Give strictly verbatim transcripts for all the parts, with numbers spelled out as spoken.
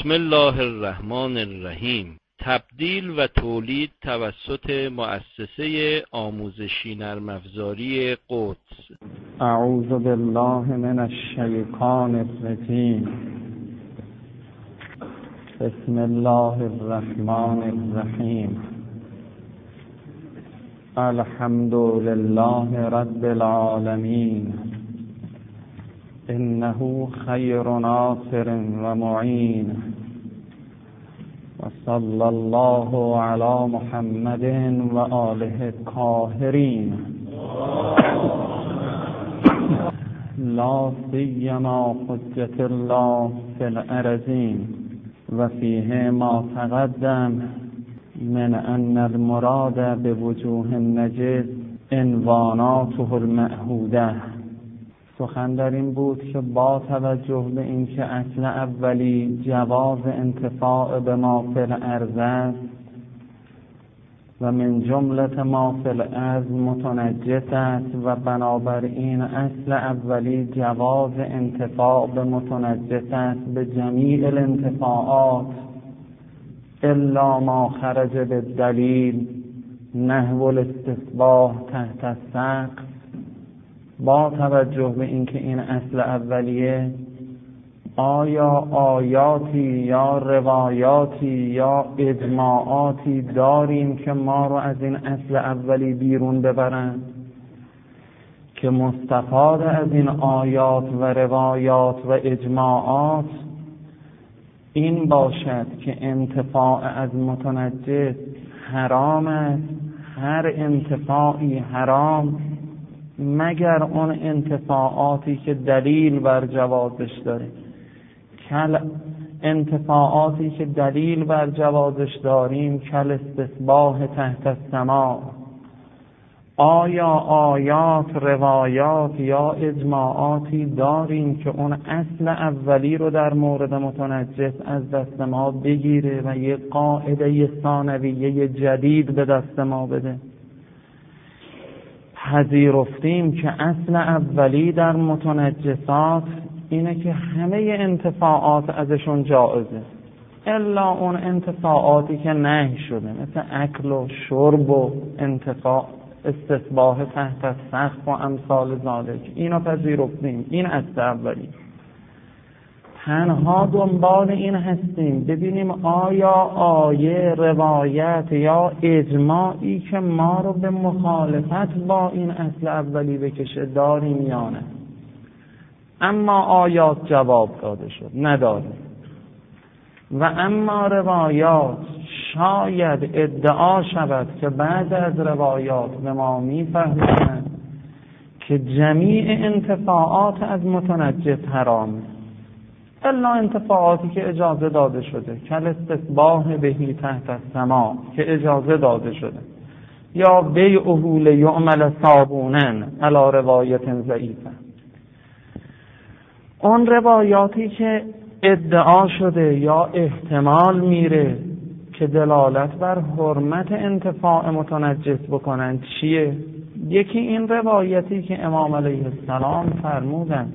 بسم الله الرحمن الرحیم. تبدیل و تولید توسط مؤسسه آموزشی نرم افزاری قدس. اعوذ بالله من الشیطان الرجیم. بسم الله الرحمن الرحیم. الحمد لله رب العالمین، انه خیر ناصر و معین، و صلی الله علی محمد و آله الطاهرین، لا سیما حجت الله فی الارضین. و فیه ما تقدم من ان المراد بوجوه النجس عنواناته المعهوده. سخن در این بود که با توجه به اینکه اصل اولی جواز انتفاع به ما فی الارض است و من جمله ما فی الارض متنجس است و بنابراین اصل اولی جواز انتفاع به متنجس است به جمیع الانتفاعات الا ما خرج بالدلیل نحو الاستصباح تحت السقف. با توجه به اینکه این اصل اولیه، آیا آیاتی یا روایاتی یا اجماعاتی داریم که ما رو از این اصل اولی بیرون ببرند که مستفاد از این آیات و روایات و اجماعات این باشد که انتفاع از متنجس حرام است، هر انتفاعی حرام مگر اون انتفاعاتی که دلیل بر جوازش داره. کل انتفاعاتی که دلیل بر جوازش داریم کل استصباح تحت السماء. آیا آیات، روایات یا اجماعاتی داریم که اون اصل اولی رو در مورد متنجس از دست ما بگیره و یک قاعده ثانویه جدید به دست ما بده؟ پذیرفتیم که اصل اولی در متنجسات اینه که همه انتفاعات ازشون جائزه الا اون انتفاعاتی که نهی شده، مثل اکل و شرب و انتفاع استصباح تحت السقف و امثال ذالک. اینو پذیرفتیم، این اصل اولی. تنها دنبال این هستیم ببینیم آیا آیه، روایت یا اجماعی که ما رو به مخالفت با این اصل اولی بکشه داریم یا نه. اما آیات جواب داده شد نداریم، و اما روایات شاید ادعا شود که بعد از روایات به ما میفهمند که جمیع انتفاعات از متنجس حرامه الا انتفاعاتی که اجازه داده شده، کل استصباح بهی تحت السماء که اجازه داده شده، یا بیعه لیعمل صابونن علی روایت ضعیفه. اون روایاتی که ادعا شده یا احتمال میره که دلالت بر حرمت انتفاع متنجس بکنن چیه؟ یکی این روایتی که امام علیه السلام فرمودن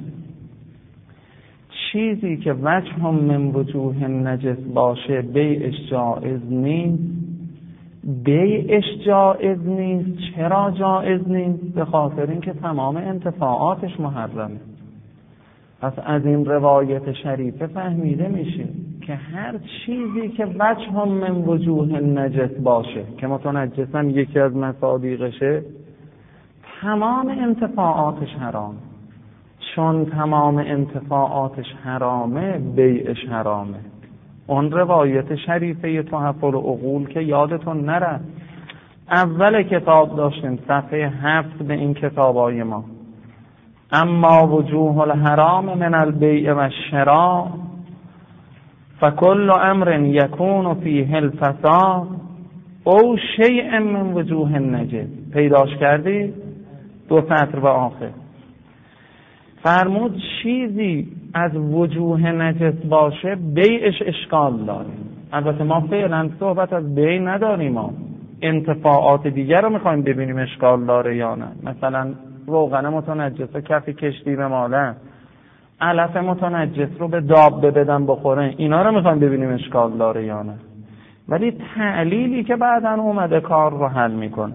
چیزی که وجه من وجوه نجس باشه بیعش جائز نیست. بیعش جائز نیست. چرا جائز نیست؟ به خاطر اینکه تمام انتفاعاتش محرمه. پس از این روایت شریفه فهمیده میشه که هر چیزی که وجه من وجوه نجس باشه که متنجس هم یکی از مصادیقشه، تمام انتفاعاتش حرامه. چون تمام انتفاعاتش حرامه بیعش حرامه. اون روایت شریفه تحف العقول که یادتون نره اول کتاب داشتیم صفحه هفت به این کتابای ما، اما وجوه الحرام من البیع و الشراء فکل امر یکون فیه الفساد او شیء من وجوه النجس. پیداش کردی؟ دو سطر به آخر فرمود چیزی از وجوه نجس باشه بیعش اشکال داره. البته ما فعلا صحبت از بیع نداریم، ما انتفاعات دیگر رو میخوایم ببینیم اشکال داره یا نه. مثلا روغن متنجسه کف کشتی به ماله، علف متنجس رو به دابه بدن بخوره، اینا رو میخوایم ببینیم اشکال داره یا نه. ولی تعلیلی که بعداً اومده کار رو حل میکنه.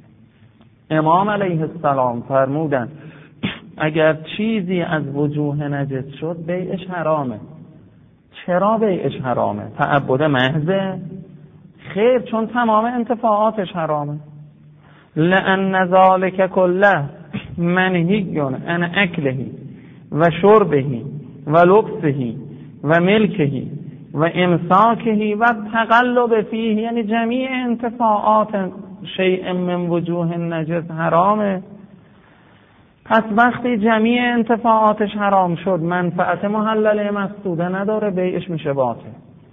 امام علیه السلام فرمودن اگر چیزی از وجوه نجس شد بیعش حرامه. چرا بیعش حرامه؟ تعبد محضه؟ خیر، چون تمام انتفاعاتش حرامه. لأن ذلك كله منهی عن اکله و شربه و لبسه و ملکه و امساکه و تقلب فیه، یعنی جمیع انتفاعات شیء من وجوه نجس حرامه. پس وقتی جمیع انتفاعاتش حرام شد منفعت محلله مقصوده نداره، بیعش میشه باطل.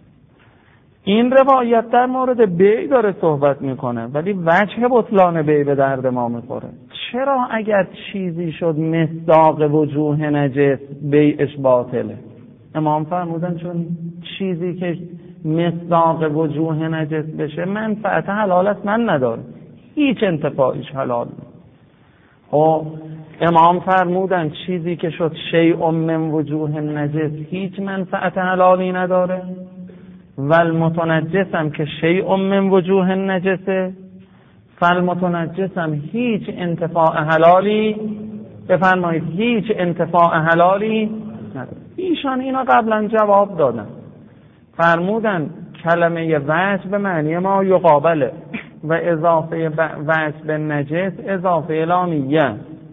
این روایت در مورد بیع داره صحبت میکنه، ولی وجه بطلان بیع به درد ما میخوره. چرا اگر چیزی شد مصداق وجوه نجس بیعش باطله؟ امام فرمودن چون چیزی که مصداق وجوه نجس بشه منفعت حلال است من نداره، هیچ انتفاعش حلال نیست. خب امام فرمودن چیزی که شد شیء من وجوه نجس هیچ منفعت حلالی نداره، والمتنجس هم که شیء من وجوه نجسه، فالمتنجس هم هیچ انتفاع حلالی، بفرمایید هیچ انتفاع حلالی نداره. ایشان اینا قبلا جواب دادن، فرمودن کلمه وجه به معنی ما یقابله و اضافه وجه به نجس اضافه لامیه.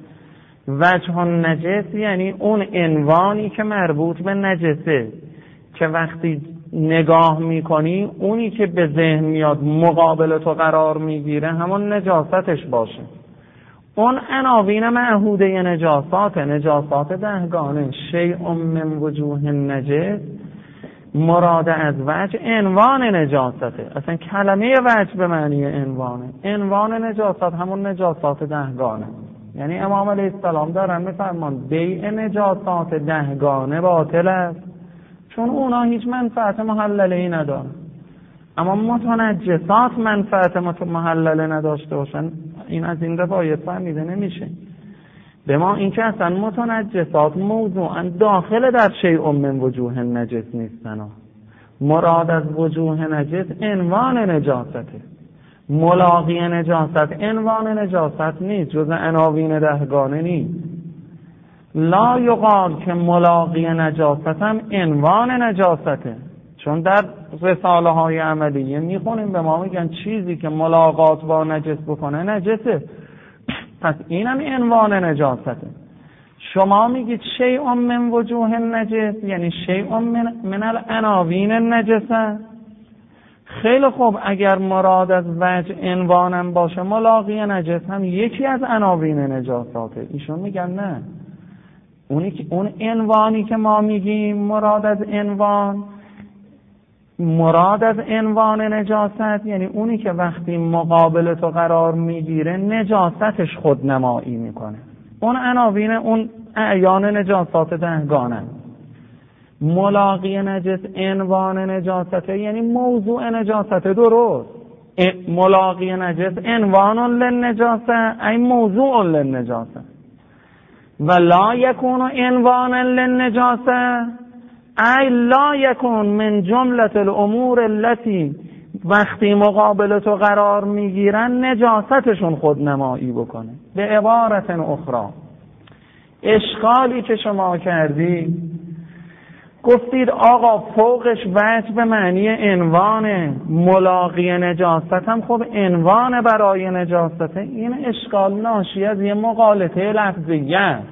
وجه نجس یعنی اون عنوانی که مربوط به نجسه، که وقتی نگاه میکنی اونی که به ذهن میاد مقابل تو قرار میگیره همون نجاستش باشه. اون عناوین معهوده نجاسات، نجاسات دهگانه، شیء من وجوه نجس، مراد از وجه عنوان نجاسته. اصلا کلمه وجه به معنی عنوانه. عنوان نجاسات همون نجاسات دهگانه. یعنی امام علیه السلام دارن میفرمان بیع نجاسات دهگانه باطل است، چون اونا هیچ منفعت محلله ای ندارن. اما متنجسات منفعت محلله نداشته باشن، این از این روایت فهمیده نمیشه. به ما این که اصلا متنجسات موضوعا داخل در شیء من وجوه نجس نیستن. مراد از وجوه نجس عنوان نجاسته، ملاقی نجاست عنوان نجاست نیست، جز عناوین دهگانه نیست. لا یقال که ملاقی نجاست هم عنوان نجاسته، چون در رساله های عملیه میخونیم به ما میگن چیزی که ملاقات با نجس بکنه نجسه، پس اینم عنوان نجاسته. شما میگید شیء من وجوه نجس یعنی شیء من من العناوین نجسه. خیلی خوب، اگر مراد از وجه عنوانم باشه ملاقی نجس هم یکی از عناوین نجاساته. ایشون میگن نه، اونی که اون عنوانی که ما میگیم مراد از عنوان، مراد از عنوان نجاست یعنی اونی که وقتی مقابل تو قرار میگیره نجاستش خود نمایی میکنه. اون عناوین اون اعیان نجاسات دهگانه. ملاقی نجس عنوان نجاسته یعنی موضوع نجاسته. درست، ملاقی نجس عنوان للنجاسه ای موضوع للنجاسه، و لا یکون عنوانا للنجاسه ای لا یکون من جملة الامور التي وقتی مقابل تو قرار میگیرن نجاستشون خود نمایی بکنه. به عبارت اخرى، اشکالی که شما کردی گفتید آقا فوقش وجه به معنی عنوان، ملاقی نجاست هم خب عنوان برای نجاسته. این اشکال ناشی از یه مغالطه لفظیه است.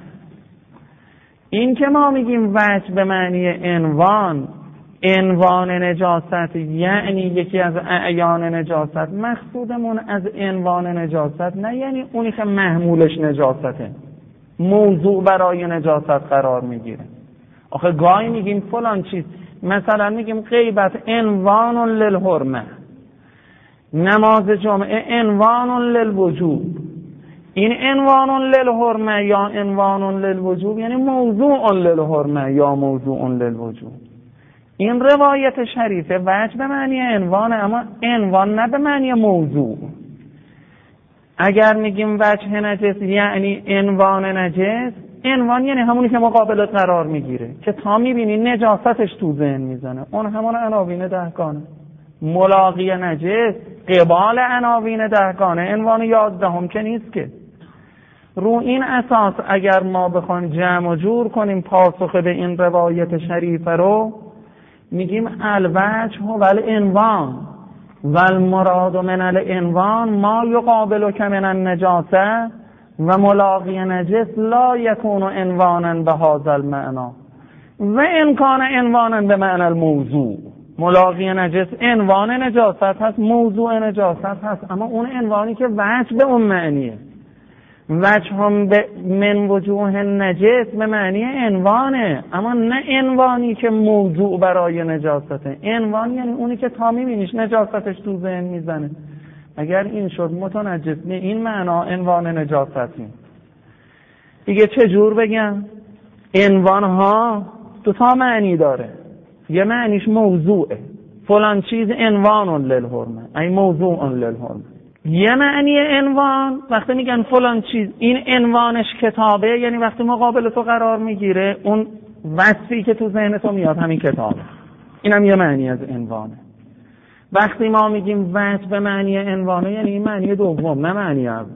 این که ما میگیم وجه به معنی عنوان، عنوان نجاست یعنی یکی از اعیان نجاست، مقصودمون از عنوان نجاست نه یعنی اونی که محمولش نجاسته، موضوع برای نجاست قرار میگیره. آخه گاهی میگیم فلان چیز، مثلا میگیم غیبت عنوان للحرمه، نماز جمعه عنوان للوجوب. این عنوان للحرمه یا عنوان للوجوب یعنی موضوع للحرمه یا موضوع للوجوب. این روایت شریفه وجه به معنی عنوان، اما عنوان نه به معنی موضوع. اگر میگیم وجه نجس یعنی عنوان نجس، عنوان یعنی همونی که مقابلت قرار میگیره که تا میبینی نجاستش تو ذهن میزنه، اون همون عناوین دهگانه. ملاقی نجس قبال عناوین دهگانه عنوان یازدهم که نیست که. رو این اساس اگر ما بخوایم جمع و جور کنیم پاسخ به این روایت شریفه رو، میگیم الوجه و العنوان و المراد من العنوان ما یقابل که من النجاسه و ملاقی نجس لا یکون عنوانا به هذا المعنی و ان کان عنوانا به معنی الموضوع. ملاقی نجس عنوان نجاست هست، موضوع نجاست هست، اما اون عنوانی که وجه به اون معنیه. وجه هم به من وجوه نجس به معنی عنوانه، اما نه عنوانی که موضوع برای نجاسته. عنوان یعنی اونی که تا میبینیش نجاستش تو ذهن میزنه. اگر این شد متنجس به این معنا عنوان نجاستی. دیگه چه جور بگم؟ عنوان ها دو تا معنی داره. یه معنیش موضوعه، فلان چیز عنوان للحرمه، ای موضوع للحرمه. یه معنی عنوان وقتی میگن فلان چیز این عنوانش کتابه، یعنی وقتی مقابل تو قرار میگیره اون وصفی که تو ذهن تو میاد همین کتابه. اینم یه معنی از عنوانه. وقتی ما میگیم وجه به معنی عنوانه یعنی این معنی دوم، نه معنی اول.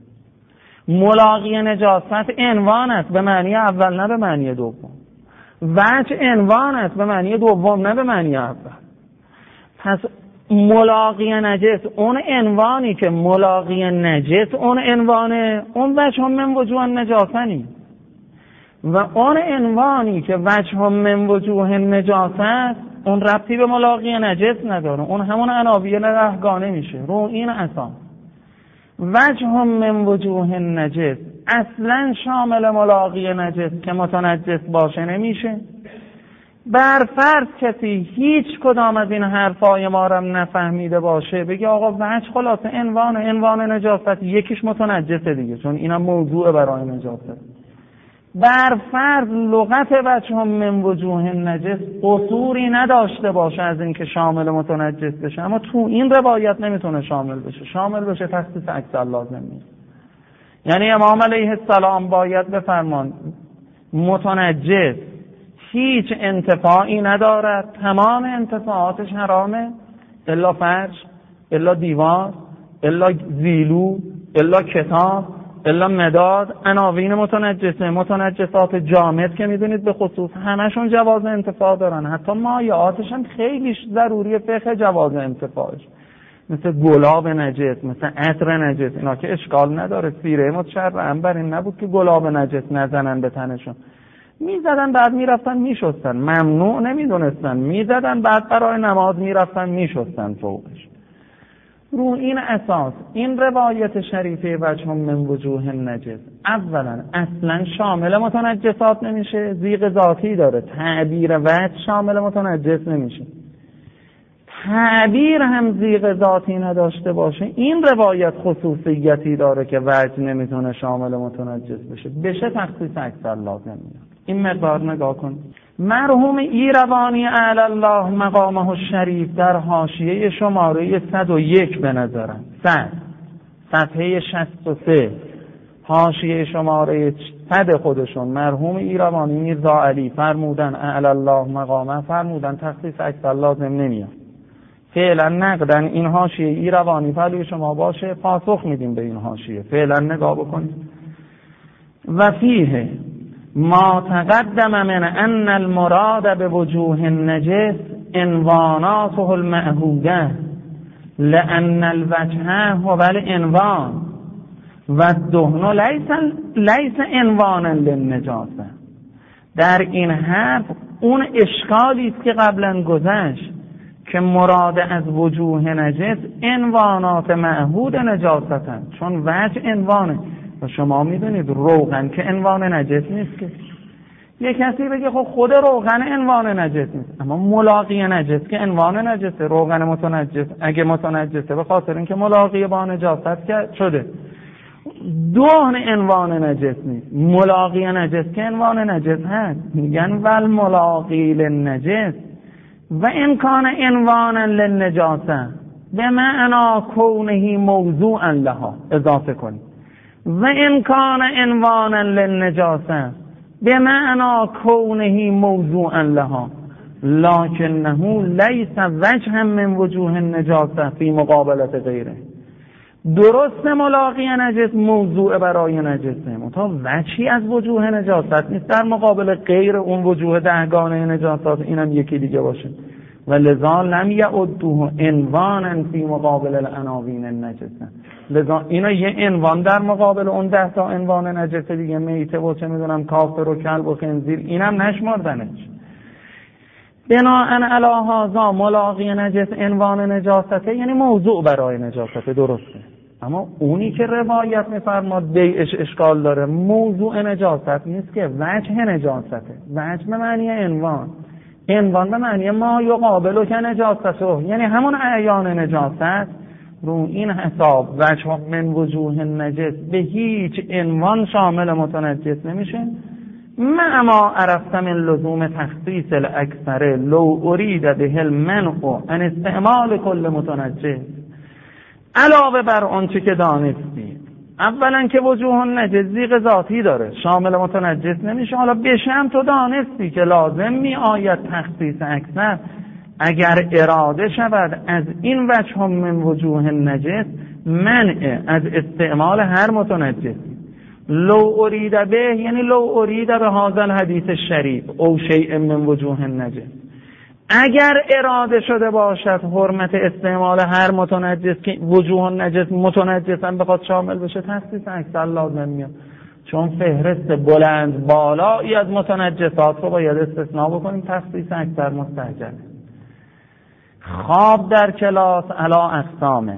ملاقی نجاست عنوان است به معنی اول نه به معنی دوم. وجه عنوان است به معنی دوم نه به معنی اول. پس ملاقی نجس اون عنوانی که ملاقی نجس اون عنوانه، اون وجه هم من وجوه نجاسنی. و اون عنوانی که وجه هم من وجوه نجاست اون ربطی به ملاقی نجس نداره، اون همون عناوین رهگانه میشه. رو این اساس وجه هم من وجوه نجس اصلا شامل ملاقی نجس که متنجس باشه نمیشه. بر فرض کسی هیچ کدام از این حرفای ما رو نفهمیده باشه، بگه آقا وجه خلاصه عنوان عنوان نجاست، یکیش متنجسه دیگه چون اینا موضوع برای نجاست. بر فرض لغت وجه هم من وجوه نجس قصوری نداشته باشه از این که شامل متنجس بشه، اما تو این روایت نمیتونه شامل بشه. شامل بشه تخصیص اکثر لازم نیست. یعنی امام علیه السلام باید بفرمان متنجس هیچ انتفاعی ندارد، تمام انتفاعاتش حرامه الا فرج، الا دیوار، الا زیلو، الا کتاب، الا مداد. عناوین متنجسه، متنجسات جامد که میدونید به خصوص همشون جواز انتفاع دارن، حتی مایعاتش هم خیلیش ضروری فقه جواز انتفاعش، مثل گلاب نجس، مثل عطر نجس، اینا که اشکال نداره. سیره متشرعن بر این نبود که گلاب نجس نزنن به تنشون، میزدن بعد میرفتن میشستن، ممنوع نمیدونستن، میزدن بعد برای نماز میرفتن میشستن فوقش. رو این اساس این روایت شریفه وجه من وجوه نجس اولا اصلا شامل متنجسات نمیشه، ضیق ذاتی داره. تعبیر وجه شامل متنجس نمیشه. تعبیر هم ضیق ذاتی نداشته باشه، این روایت خصوصیتی داره که وجه نمیتونه شامل متنجس بشه، بشه تخصیص اکثر لازم میاد. این مقدار نگاه کن. مرحوم ایروانی اعلی الله مقامه الشریف در حاشیه شماره صد و یک به نظرم صد صفحه شصت و سه حاشیه شماره صد خودشون مرحوم ایروانی میرزا علی فرمودن اعلی الله مقامه، فرمودن تخصیص اکثر لازم نمیاد. فعلا نقدن این حاشیه ایروانی فعلی شما باشه، پاسخ میدیم به این حاشیه. فعلا نگاه بکنید. و فیه ما تقدم من ان المراد به وجوه النجس عنواناته المعهوده لان الوجه هو العنوان و الدهن لیس لیس عنوانا للنجاسه. در این حرف اون اشکالی است که قبلا گذشت که مراد از وجوه نجس عنوانات معهود نجاستن، چون وجه عنوانه. و شما میدونید روغن که عنوان نجس نیست که. یک کسی بگه خب خود روغن عنوان نجس نیست، اما ملاقی نجس که عنوان نجسه. روغن متنجس اگه متنجسه به خاطر اینکه ملاقی با نجاست که شده، دهن عنوان نجس نیست. ملاقی نجس که عنوان نجس هست. میگن ول ملاقی للنجس و امکان عنوانا للنجاسه به معنا کونه موضوعا لها اضافه کنید. و ان کان عنوانا للنجاسه بمعنى کونه موضوعا لها لکنه لیس وجها من وجوه النجاسه فی مقابلت غیره. درست ملاقی نجس موضوع برای نجسه، منتها وجهی از وجوه نجاست نیست در مقابل غیر اون وجوه دهگانه نجاسات اینم یکی دیگه باشه. و لذا لم یعدوه عنوانا فی مقابل العناوین النجسه، لذا اینا یه عنوان در مقابل اون ده تا عنوان نجسه دیگه، میته و چه میدونم کافر و کلب و خنزیر، اینم نشمردنش. بناءً علی هذا ملاقی نجس عنوان نجاسته، یعنی موضوع برای نجاسته، درسته. اما اونی که روایت میفرماد بیعش اشکال داره، موضوع نجاست نیست که وجه نجاسته. وجه به معنی عنوان، عنوان به معنی ما یقابل که نجاسته، یعنی همون اعیان نجاست. رو این حساب وجه من وجوه نجس به هیچ عنوان شامل متنجس نمیشه. ما ما عرفت من لزوم تخصیص الاکثر لو ارید به المنع عن استعمال کل متنجس، علاوه بر آنچه که دانستی اولا که وجوه نجس ذیق ذاتی داره، شامل متنجس نمیشه. حالا بشم تو دانستی که لازم می آید تخصیص اکثر اگر اراده شود از این وجه من وجوه نجس منع از استعمال هر متنجس. لو ارید به یعنی لو ارید به هذا الحدیث الشریف او شیء من وجوه نجس، اگر اراده شده باشد حرمت استعمال هر متنجس که وجوه نجس متنجسن بخواد شامل بشه، تخصیص اکثر لازم میاد، چون فهرست بلند بالایی از متنجسات رو باید استثناء بکنیم، تخصیص اکثر مستحجنه. خواب در کلاس علا اقسامه،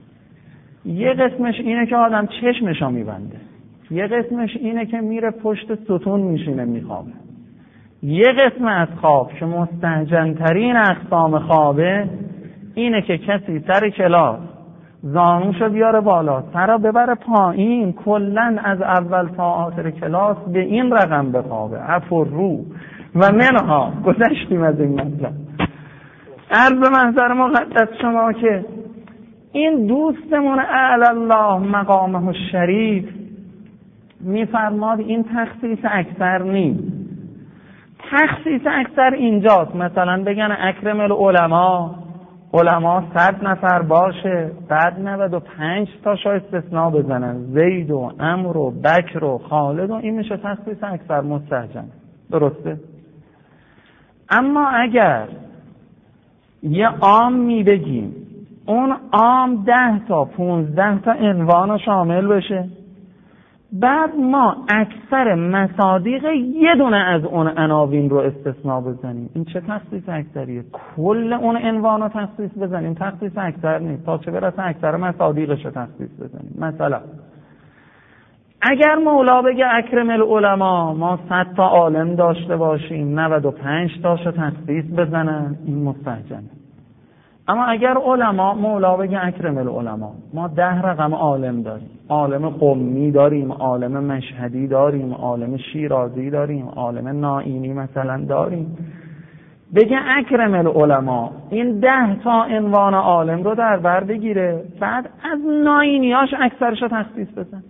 یه قسمش اینه که آدم چشمشو میبنده، یه قسمش اینه که میره پشت ستون میشینه میخوابه. یه قسم از خواب که مستهجن ترین اقسام خوابه اینه که کسی سر کلاس زانوشو بیاره بالا، سرا ببره پایین، کلن از اول تا آخر کلاس به این رقم بخوابه. عفو رو و منها گذشتیم از این مطلب. عرض به محضر مقدس شما که این دوستمون اعلی الله مقامه الشریف میفرماد این تخصیص اکثر نیست. تخصیص اکثر اینجاست، مثلا بگن اکرم العلماء، علما صد نفر باشه، بعد نود و پنج تاشو استثناء بزنن، زید و عمرو و بکر و خالد و این میشه تخصیص اکثر مستهجن، درسته؟ اما اگر یه عام میبگیم اون عام ده تا پونزده تا عنوان شامل بشه، بعد ما اکثر مصادیق یه دونه از اون عناوین رو استثناء بزنیم، این چه تخصیص اکثریه؟ کل اون عنوان رو تخصیص بزنیم، تخصیص اکثر نیست، تا چه برسه اکثر مصادیقش رو تخصیص بزنیم. مثلا اگر مولا بگه اکرم العلماء، ما صد تا عالم داشته باشیم، نود و پنج تاشو تخصیص بزنن، این مستهجنه. اما اگر علما مولا بگه اکرم العلماء، ما ده رقم عالم داریم، عالم قمی داریم، عالم مشهدی داریم، عالم شیرازی داریم، عالم نائینی مثلا داریم، بگه اکرم العلماء، این ده تا عنوان عالم رو در بر بگیره، بعد از نائینیاش اکثرش رو تخصیص بزن.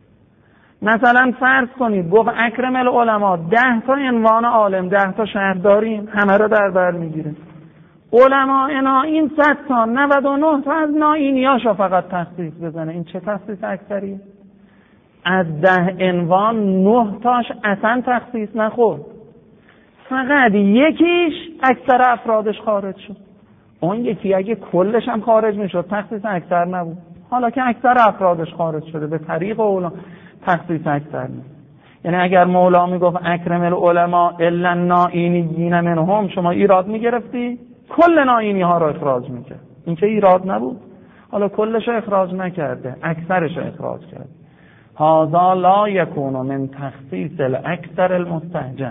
مثلا فرض کنید گفت اکرم العلماء، ده تا عنوان عالم، ده تا شهر داریم، همه رو در بر میگیره. علماء نائین صد تا، نود و نه تا از نائینیاشو فقط تخصیص بزنه، این چه تخصیص اکثریه؟ از ده عنوان نه تاش اصلا تخصیص نخورد، فقط یکیش اکثر افرادش خارج شد. اون یکی اگه کلش هم خارج میشد تخصیص اکثر نبود، حالا که اکثر افرادش خارج شده به طریق اولا تخصیص اکثر نیست. یعنی اگر مولا میگفت اکرم العلماء الا النائینیین منهم، شما ایراد میگرفتی کل نائینی ها رو اخراج میکرد، این که ایراد نبود. حالا کلش رو اخراج نکرده، اکثرش رو اخراج کرده. هذا لا یکون من تخصیص الاکثر المستهجن.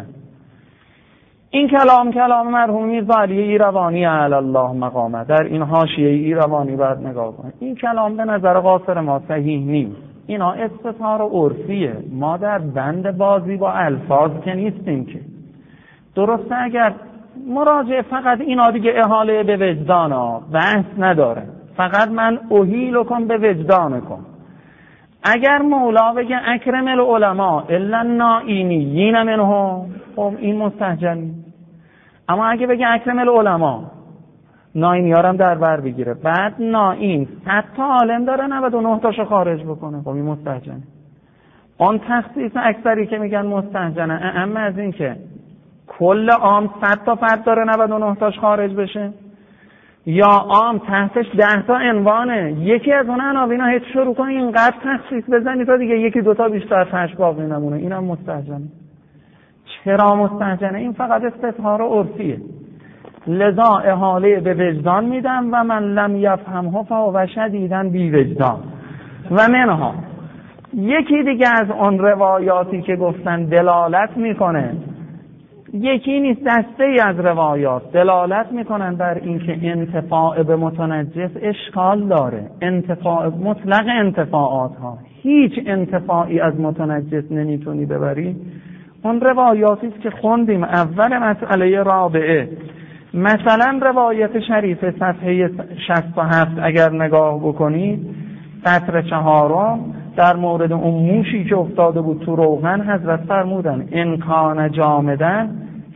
این کلام کلام مرحوم میرزا علی ایروانی اعلی الله مقامه، در این حاشیه ایروانی بعد نگاه کنید. این کلام به نظر قاصر ما صحیح نیست، اینا استثار عرفیه، ما در بند بازی با الفاظ که نیستیم که. درسته اگر مراجعه فقط اینا دیگه احاله به وجدان ها بحث نداره، فقط من احیل کن به وجدان کن. اگر مولا بگه اکرم العلماء الا النائینیین منهم، خب این مستهجنی. اما اگه بگه اکرم العلماء، نائینی ها هم در بر بگیره، بعد نائین صد تا عالم داره نود و نه تاشو خارج بکنه، خب این مستهجنی. اون تخصیص اکثری که میگن مستهجنه، اما از این که کل عام صد تا فرد داره نود و نه تاش خارج بشه، یا عام تحتش ده تا عنوانه، یکی از اون عناوینا هیچ شروع کنی اینقدر تخصیص بزنی تا دیگه یکی دوتا بیشتر تاش باقی نمونه، اینم مستهجنه. چرا مستهجنه؟ این فقط استظهار عرفیه. لذا احاله به وجدان میدم و من لم یفهمه فهو شدیداً بی وجدان. و منها یکی دیگه از اون روایاتی که گفتن دلالت میکنه، یکی نیست دسته ای از روایات دلالت میکنن بر اینکه انتفاع به متنجس اشکال داره. انتفاع مطلق انتفاعات ها، هیچ انتفاعی از متنجس نمیتونی ببری. اون روایاتی که خوندیم اول مسئله رابعه، مثلا روایت شریف صفحه شصت و هفت اگر نگاه بکنید، سطر چهارم در مورد اون موشی که افتاده بود تو روغن، حضرت فرمودن ان کان جامدن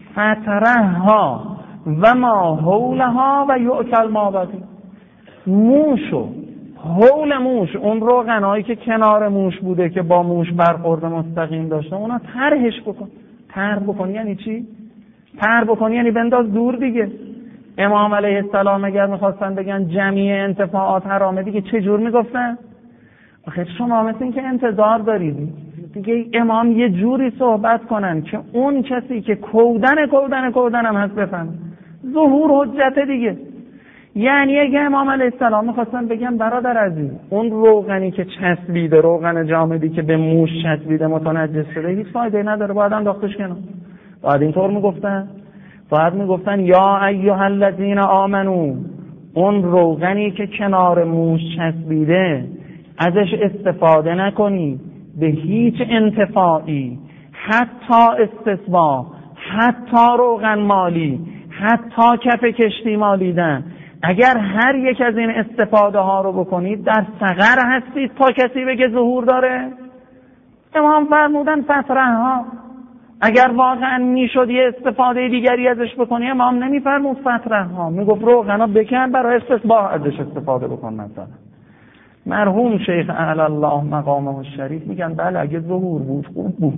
فترها و ما حولها و یؤکل ما بدی. موشو حول موش، اون روغنایی که کنار موش بوده که با موش برخورد مستقیم داشته، اونا طرحش بکن. طرح بکن یعنی چی؟ طرح بکن یعنی بنداز دور دیگه. امام علیه السلام اگر میخواستن بگن جمعی انتفاعات حرامه، دیگه چه جور میگفتن؟ آخه شما مثل این که انتظار دارید دیگه امام یه جوری صحبت کنن که اون کسی که کودن کودن کودن هم هست بفهم. ظهور حجت دیگه. یعنی اگه امام علیه السلام میخواستن بگن برادر عزیز، اون روغنی که چسبیده، روغن جامدی که به موش چسبیده متنجس شده، هیچ فایده نداره، باید انداختش کنار. باید اینطور میگفتن. باید میگفتن یا ایها الذین آمنو، اون روغنی که کنار موش چسبیده ازش استفاده نکنی به هیچ انتفاعی، حتی استصباح، حتی روغن مالی، حتی کف کشتی مالیدن. اگر هر یک از این استفاده ها رو بکنید در سقر هستید تا کسی بگه ظهور داره. امام فرمودن فترها. اگر واقعا میشد یه استفاده دیگری ازش بکنی، امام نمیفرمود فترها، میگفت روغنا بکن برای استصباح ازش استفاده بکن. مثلا مرحوم شیخ اعلی الله مقامه الشریف میگن بله اگه ظهور بود خوب بود،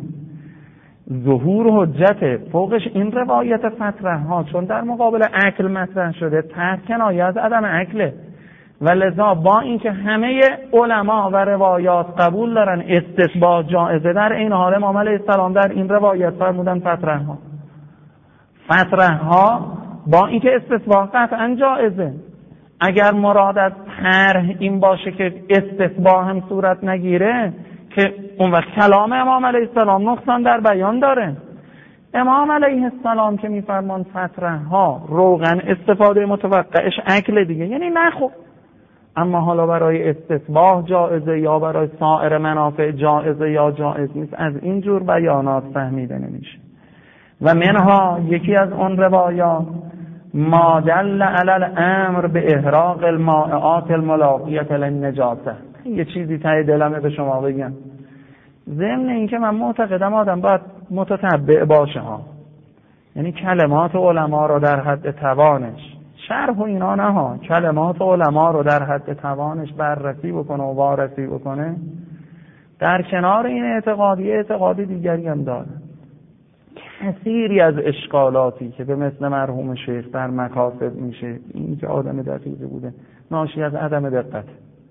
ظهور حجته. فوقش این روایت فتره ها چون در مقابل عقل مطرح شده، تحت کنایه از عدم عقله، و لذا با اینکه همه علما و روایات قبول دارن استثبات جائزه، در این حال امام علیه السلام در این روایت فرمودن فتره ها. فتره ها با اینکه استثبات قطعا جائزه، اگر مراد از طرح این باشه که استثبات هم صورت نگیره، که اون وقت کلام امام علیه السلام نقصان در بیان داره. امام علیه السلام که میفرمان فتره ها روغن استفاده متوقعش عقل دیگه، یعنی نخو. اما حالا برای استثبات جائزه یا برای سایر منافع جائزه یا جائز نیست، از این جور بیانات فهمیده نمیشه. و منها یکی از اون روایات ما دل علی الامر به احراق المائعات الملاقیه للنجاسه. یه چیزی ته دلمه به شما بگم، ضمن اینکه من معتقدم آدم باید متتبع باشه ها، یعنی کلمات علما رو در حد توانش، شرح و اینا نه ها، کلمات علما رو در حد توانش بررسی بکنه و وارسی بکنه. در کنار این اعتقادی اعتقادی دیگری هم داره. کثیری از اشکالاتی که به مثل مرحوم شیخ در مکاسب میشه، این که آدم دقیقی بوده، ناشی از عدم دقت.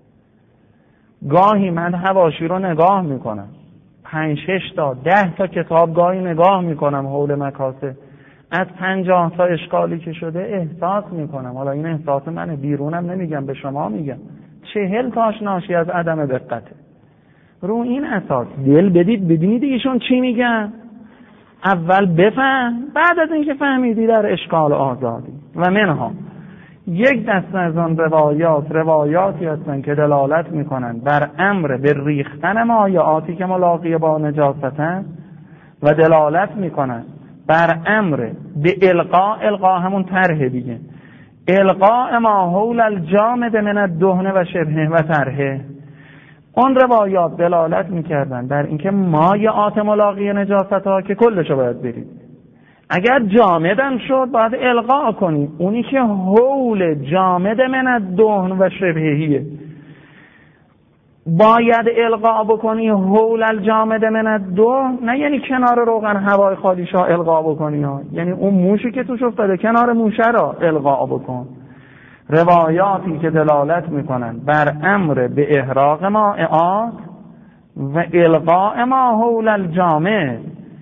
گاهی من حواشی رو نگاه میکنم، پنج شش تا ده تا کتاب گاهی نگاه میکنم حول مکاسب، از پنجاه تا اشکالی که شده احساس میکنم، حالا این احساس منه، بیرونم نمیگم، به شما میگم، چهل تاش ناشی از عدم دقته. رو این اساس دل بدید ببینید ایشون چی میگن، اول بفهم، بعد از اینکه فهمیدی در اشکال آزادی. و منها یک دسته از آن روایات روایاتی هستند که دلالت میکنند بر امر به ریختن مایعاتی که ملاقی با نجاستن، و دلالت میکنند بر امر به القاء، القاء همون طرح دیگه، القاء ما حول الجامد من الدهن و شبهه و طرحه، اون روایات دلالت میکردن بر اینکه مایعات ملاقی نجاست ها که کلشو باید برید. اگر جامدن شد باید القا کنی، اونی که حول جامد من الدهن و شبهیه باید القا بکنی. حول الجامد من الدهن نه یعنی کنار روغن هوای خالیش ها القا بکنی ها. یعنی اون موشی که توش افتاده کنار موشه را القا بکن. روایاتی که دلالت میکنن بر امر به احراق مائعات و القاء ما حول الجامد،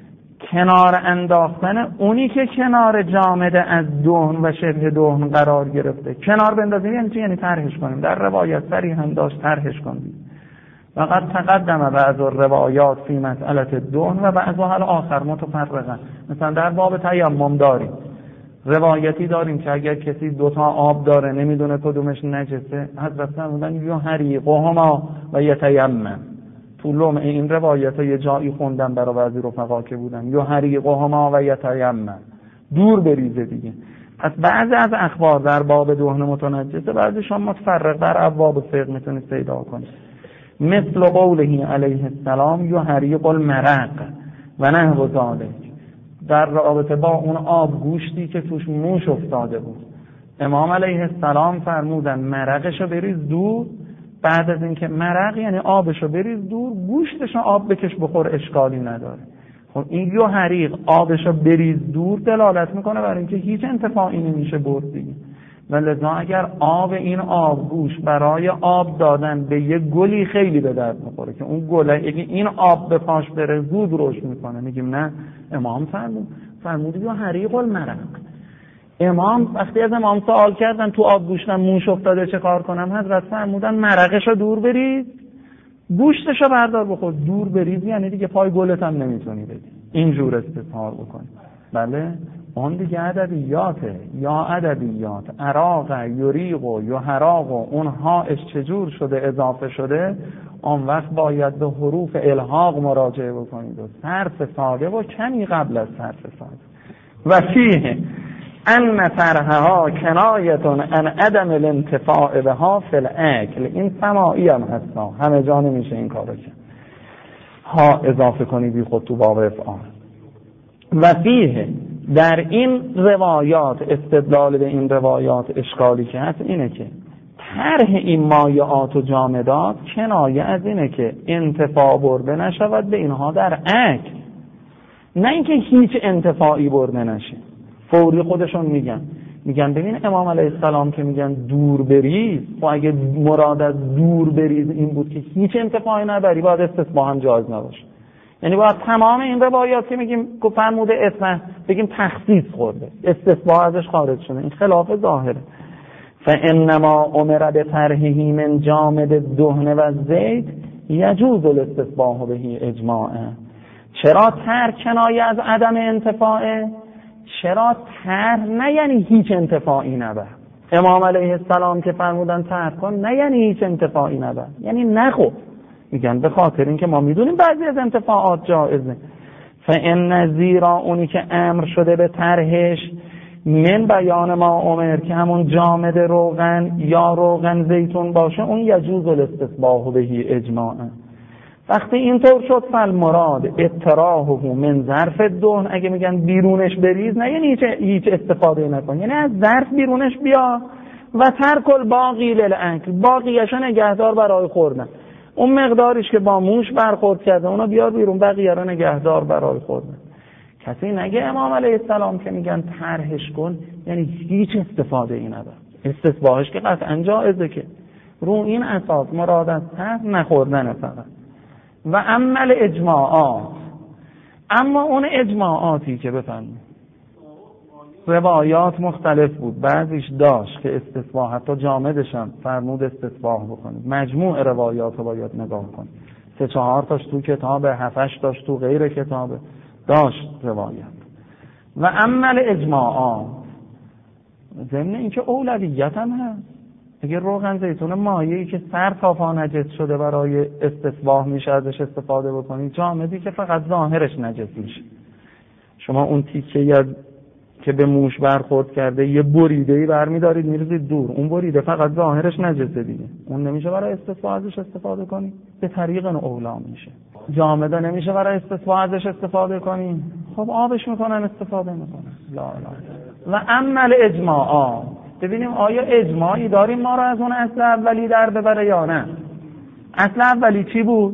کنار انداختن اونی که کنار جامد از دهن و شبه دهن قرار گرفته. کنار بندازیم یعنی چی؟ یعنی طرحش کنیم. در روایت صریحا داشت طرحش کنیم. وقد تقدم بعض الروایات فی مسئله الدهن و بعضها الاخر متفرقا. مثلا در باب تیمم داریم روایتی داریم که اگر کسی دوتا آب داره نمیدونه کدومش نجسه، حضرت فرمودن یحریقهما و یتیمم. تو لمع این روایت ها یه جایی خوندم برای بعضی رفقا که بودن یحریقهما و یتیمم، دور بریزه دیگه. پس بعضی از اخبار در باب دهن متنجسه، بعضیشان متفرق در ابواب فقه میتونید پیدا کنید. مثل قوله علیه السلام یحریق المرق و نحو ذلک، در رابطه با اون آب گوشتی که توش موش افتاده بود. امام علیه السلام فرمودن مرقشو بریز دور. بعد از اینکه مرق یعنی آبشو بریز دور، گوشتشو آب بکش بخور، اشکالی نداره. خب این یو حریق آبشو بریز دور دلالت میکنه برای اینکه هیچ انتفاعی نمیشه برد دیگه. و لذا اگر آب این آبگوش برای آب دادن به یه گلی خیلی به درد میخوره که اون گله اگه این آب به پاش بره زود رشد میکنه، میگیم نه امام فرمود فرمود یا حریق المرق. امام وقتی از امام سوال کردن تو آبگوشتم موش افتاده چه کار کنم، حضرت فرمودن مرقشو دور بریز، گوشتشو بردار بخور. دور بریز یعنی دیگه پای گلت هم نمیتونی بدی، اینجور استظهار بکنی. بله اون دیگه ادبیاته، یا ادبیات عراق یریق و یحراق و اونهاش چجور شده اضافه شده، اون وقت باید به حروف الحاق مراجعه بکنید و صرف ساده و کمی قبل از صرف ساده. و فیه ان طرحها کنایتون ان عدم الانتفاع بها فی الاکل. این سماعی هم هستا، همه جا نمیشه این کارو کرد. ها اضافه کنی بی خود تو باب افعال. و فیه در این روایات، استدلال به این روایات اشکالی که هست اینه که طرح این مایعات و جامدات کنایه از اینه که انتفاع برده نشود به اینها در اکل، نه اینکه هیچ انتفاعی برده نشه. فوری خودشون میگن میگن ببین امام علیه السلام که میگن دور بریز، و اگه مراد از دور بریز این بود که هیچ انتفاعی نبری، باید استثباء هم جایز نباشه. یعنی باید تمام این روایات که میگیم فرموده اسم بگیم تخصیص خورده، استثباء ازش خارج شده، این خلاف ظاهره. فانما امر بطرحه من جامد الدهن و زیت یجوز الاستثباء به اجماعا. چرا طرح کنایه از عدم انتفاعه؟ چرا طرح نه یعنی هیچ انتفاعی نبر. امام علیه السلام که فرمودن طرح کن نه یعنی هیچ انتفاعی نبر، یعنی نخو. میگن به خاطر اینکه ما میدونیم بعضی از انتفاعات جائزه. فان زیرا اونی که امر شده به طرحش من بیان ما امر که همون جامد روغن یا روغن زیتون باشه، اون یجوز الاستثباء به اجماعا. وقتی اینطور شد فالمراد اطراحه من ظرف دهن، اگه میگن بیرونش بریز نه یعنی هیچ, هیچ استفاده نکن، یعنی از ظرف بیرونش بیا و ترک الباقی للاکل، باقیش نگهدار برای خوردن. اون مقداریش که با موش برخورد کرده اونو بیار بیرون، بقیه رو نگهدار برای خوردن. کسی نگه امام علیه السلام که میگن طرحش کن یعنی هیچ استفاده ای نداره. استثباهش که قطعا جایزه، که رو این اساس مراد از طرح نخوردن فقط. و عمل اجماعات، اما اون اجماعاتی که بفهمید روایات مختلف بود، بعضیش داشت که استثباح حتی جامدش هم فرمود استثباح بکنید. مجموع روایات رو باید نگاه کنید، سه چهار تاش تو کتاب، هفتش تاش تو غیر کتاب داشت روایت. و عمل اجماعات ضمن اینکه اولویت هم هست. اگر روغن زیتون مایعی که سر تا پا نجس شده برای استصباح میشه ازش استفاده بکنید، جامدی که فقط ظاهرش نجس میشه، شما اون تیکه از که به موش برخورد کرده یه بریده‌ای برمی‌دارید می‌ریزید دور، اون بریده فقط ظاهرش نجسه دیگه، اون نمیشه برای استصفا ازش استفاده کنی، به طریق اولا میشه. جامده نمیشه برای استصفا ازش استفاده کنی، خب آبش میکنن استفاده میکنن. لا لا. و عمل اجماعات، ببینیم آیا اجماعی داریم ما رو از اون اصل اولی در ببره یا نه. اصل اولی چی بود؟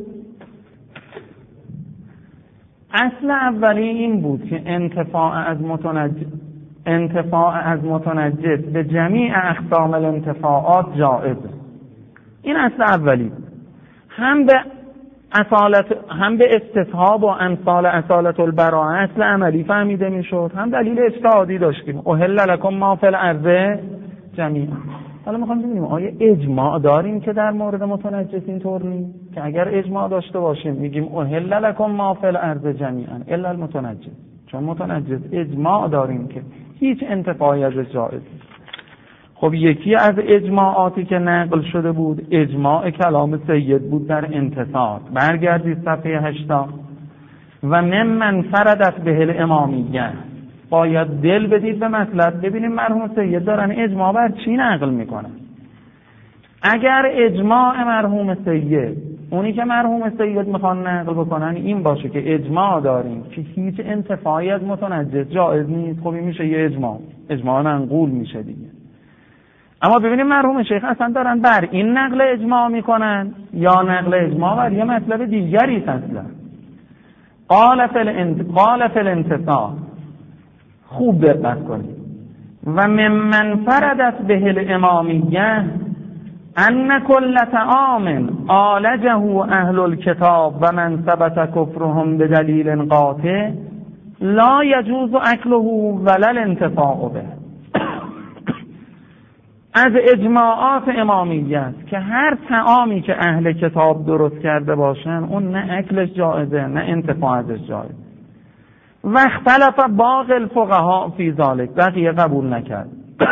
اصل اولی این بود که انتفاع از متنجس انتفاع از متنجس به جمیع اقسام الانتفاعات جائزه. این اصل اولی بود. هم به اصالت هم به استصحاب و امثال اصالت البراءه اصل عملی فهمیده میشد، هم دلیل اجتهادی داشتیم احل لکم ما فی الارض جمیعا. حالا میخوام ببینیم آیا اجماع داریم که در مورد متنجس اینطور نیست؟ که اگر اجماع داشته باشیم میگیم احل لکم ما فی الارض جمیعا الا المتنجس، چون متنجس اجماع داریم که هیچ انتفاعی ازش جایز نیست. خب یکی از اجماعاتی که نقل شده بود اجماع کلام سید بود در انتصار. برگردید صفحه هشتاد. و ممن فردت به الامامیه، باید دل بدید به مطلب ببینیم مرحوم سید دارن اجماع بر چی نقل میکنن. اگر اجماع مرحوم سید، اونی که مرحوم سید میخوان نقل بکنن این باشه که اجماع داریم که هیچ انتفاعی از متنجس جایز نیست، خب این میشه یه اجماع، اجماع منقول میشه دیگه. اما ببینیم مرحوم شیخ اصلا دارن بر این نقل اجماع میکنن یا نقل اجماع بر یه مطلب دیگری اصلا. قال فی الانتصار، خوب دقت کنید. و ممن فردت به الامامیه ان کل طعام عالجه اهل الکتاب و من ثبت کفرهم بدلیل قاطع لا یجوز اکله ولا الانتفاع به. از اجماعات امامیه است که هر طعامی که اهل کتاب درست کرده باشن اون نه اکلش جایزه نه انتفاع ازش جایزه. و اختلف باقی الفقهاء فی ذلک، بقیه قبول نکرد.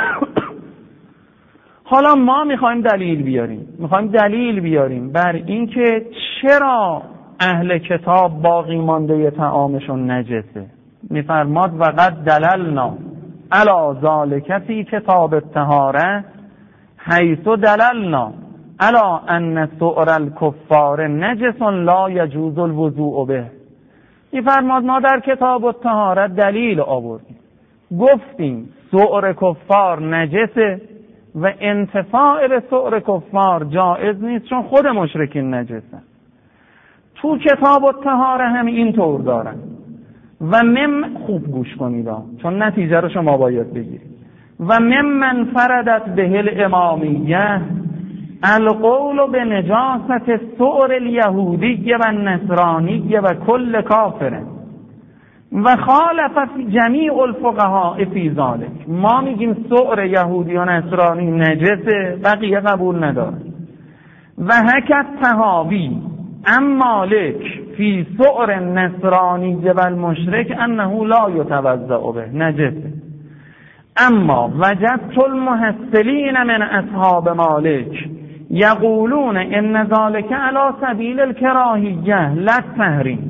حالا ما میخوایم دلیل بیاریم میخوایم دلیل بیاریم بر اینکه چرا اهل کتاب باقی مانده طعامشون نجسه. میفرماد و قد دللنا علی ذلک فی کتاب الطهاره حیث دللنا علی ان سؤر الکفار نجس لا یجوز الوضوء به. میفرماد ما در کتاب الطهاره دلیل آوردیم، گفتیم سؤر کفار نجسه و انتفاع به سؤر کفار جائز نیست چون خود مشرکین نجسن. تو کتاب الطهاره هم این طور دارن. و مم خوب گوش کنید چون نتیجه رو شما باید بگیرید. و ممن فردت به الامامیه القول به نجاست سؤر الیهودی و النصرانی و کل کافر و خالف جمیع الفقهاء فی ذلک. ما میگیم سؤر یهودی و نصرانی نجسه، بقیه قبول ندارن. و حکت طحاوی ام مالک فی سؤر نصرانی و المشرک انه لا یتوضأ به نجسه. اما وجدت المحصلین من اصحاب مالک یقولون ان ذلك علی سبیل الکراهیه لا التحریم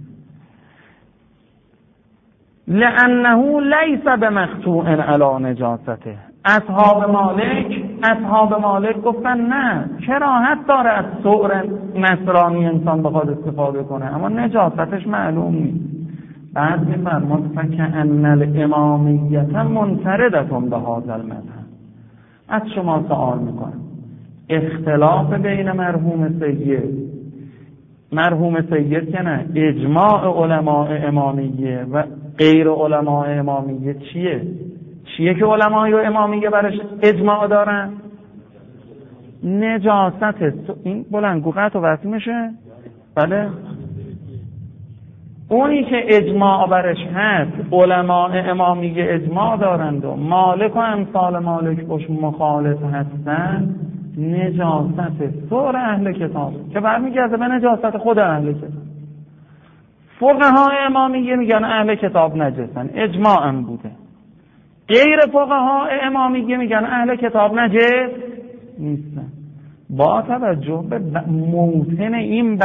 لانه لیس بمقطوع علی نجاسته. اصحاب مالک اصحاب مالک گفتن نه، کراهت داره از سؤر نصرانی انسان بخواد استفاده کنه اما نجاستش معلوم نیست. بعد می‌فرماد فکأن الامامیه منفردة بهذا المذهب. از شما سوال میکنم اختلاف بین مرحوم سید مرحوم سید که نه اجماع علماء امامیه و غیر علماء امامیه چیه؟ چیه که علمای و امامیه برش اجماع دارن؟ نجاست. این بلندگو قطع و وصل میشه؟ بله. اونی که اجماع برش هست علماء امامیه اجماع دارند و مالک و امثال مالک باش مخالف هستن، نجاست سؤر اهل کتاب که برمیگرده به نجاست خود اهل کتاب. فقهای امامیه میگن اهل کتاب نجسن، اجماع هم بوده. غیر فقهای امامیه میگن اهل کتاب نجس نیستن. با توجه به موطن این بحث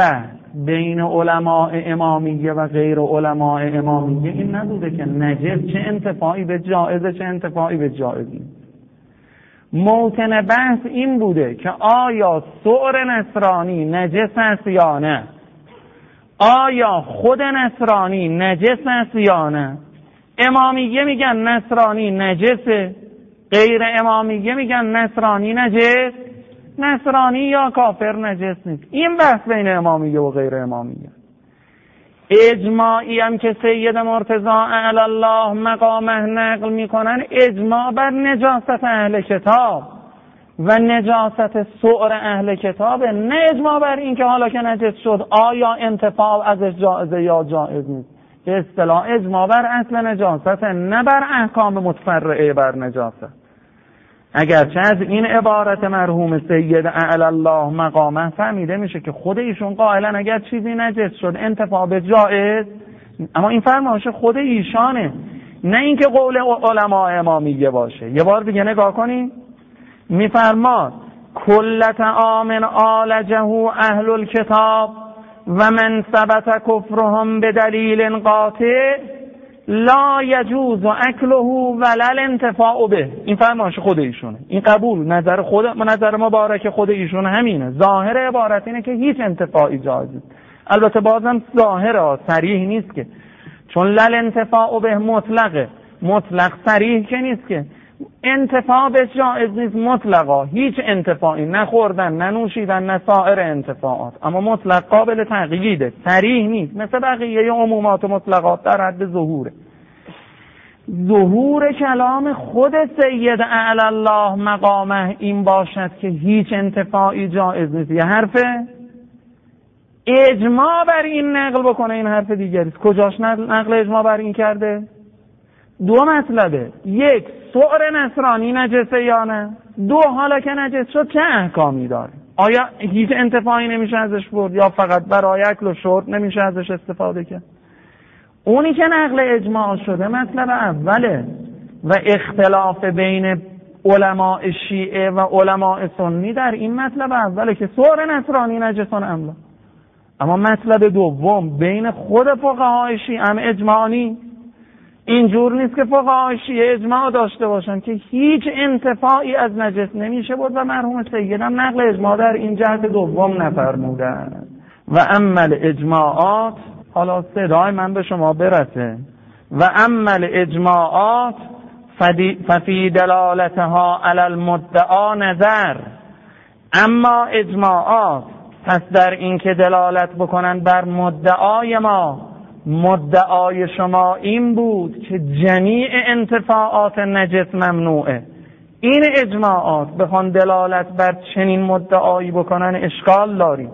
بین علماء امامیه و غیر علماء امامیه این نبوده که نجس چه انتفاعی به جائزه چه انتفاعی به جائز نیست. موطن بحث این بوده که آیا سؤر نصرانی نجس است یا نه، آیا خود نصرانی نجس است یا نه. امامیه میگن نصرانی نجسه، غیر امامیه میگن نصرانی نجس، نصرانی یا کافر نجس نیست. این بحث بین امامیه و غیر امامیه. اجماعی هم که سید مرتضی اعلی الله مقامه نقل میکنن، اجماع بر نجاست اهل کتاب و نجاست سؤر اهل کتابه، نه اجماع بر این که حالا که نجس شد آیا انتفاع ازش جائزه یا جائز نیست. به اصطلاح اجماع بر اصل نجاست، نه بر احکام متفرعه بر نجاست. اگرچه از این عبارت مرحوم سید اعلی الله مقامه فهمیده میشه که خود ایشون قائلن اگر چیزی نجس شد انتفاع به جائز، اما این فرمایش خود ایشانه، نه اینکه قول علماء امامیه باشه. یه بار دیگه نگاه کنیم، میفرماد کل طعام آلجه اهل الکتاب و من ثبت کفرهم بدلیل قاطع لا یجوز اکله ولا انتفاع به. این فرمایش خود ایشونه، این قبول نظر خود نظر مبارک خود ایشون همینه. ظاهر عبارت اینه که هیچ انتفاعی جایز نیست. البته بازم ظاهره، صریح نیست که، چون لل انتفاع به مطلقه، مطلق صریح که نیست که. انتفاع به جایز نیست مطلقا، هیچ انتفاعی، نه خوردن نه نوشیدن نه سایر انتفاعات، اما مطلق قابل تقییده، صریح نیست، مثل بقیه عمومات و مطلقات در حد ظهوره. ظهور کلام خود سید اعلی الله مقامه این باشد که هیچ انتفاعی جایز نیست، یه حرفه. اجماع بر این نقل بکنه این حرف دیگریست. کجاش نقل اجماع بر این کرده؟ دو مطلبه، یک سؤر نصرانی نجسه یا نه، دو حالا که نجس شد چه احکامی داره، آیا هیچ انتفاعی نمیشه ازش برد یا فقط برای اکل و شرب نمیشه ازش استفاده کرد. اونی که نقل اجماع شده مطلب اوله و اختلاف بین علماء شیعه و علماء سنی در این مطلب اوله که سؤر نصرانی نجسان املا. اما مطلب دوم بین خود فقهای شیعه هم اجماعی، اینجور نیست که فقهای شیعه اجماع داشته باشن که هیچ انتفاعی از نجس نمیشه بود و مرحوم سیدم نقل اجماع در این جهت دوم نفرمودن. و عمل اجماعات، حالا صدای من به شما برسه، و عمل اجماعات ففی دلالتها علی المدعا نظر، اما اجماعات پس در این که دلالت بکنن بر مدعای ما، مدعای شما این بود که جمیع انتفاعات نجس ممنوعه، این اجماعات بخوان دلالت بر چنین مدعایی بکنن اشکال داریم.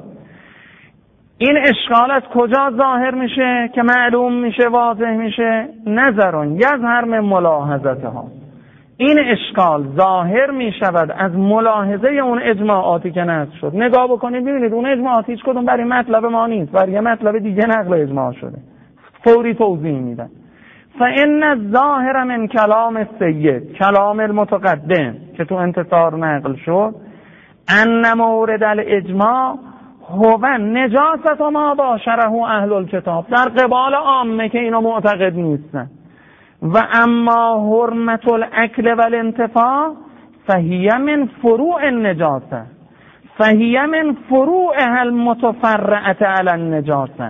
این اشکال از کجا ظاهر میشه که معلوم میشه واضح میشه؟ نظرون یظهر من ملاحظتها، این اشکال ظاهر میشود از ملاحظه اون اجماعاتی که نقل شد. نگاه بکنید ببینید اون اجماعات هیچ کدوم برای مطلب ما نیست، برای یه مطلب دیگه نقل اجماع شده، فوری توضیح میدن. فإن الظاهر من کلام السید، کلام المتقدم که تو انتصار نقل شد، ان مورد الاجماع هو نجاست ما باشره اهل الکتاب، در قبال عامه که اینو معتقد نیستن. و اما حرمت الاکل والانتفاع فهی من فروع النجاسه، فهی من فروعها المتفرعه علی النجاسه.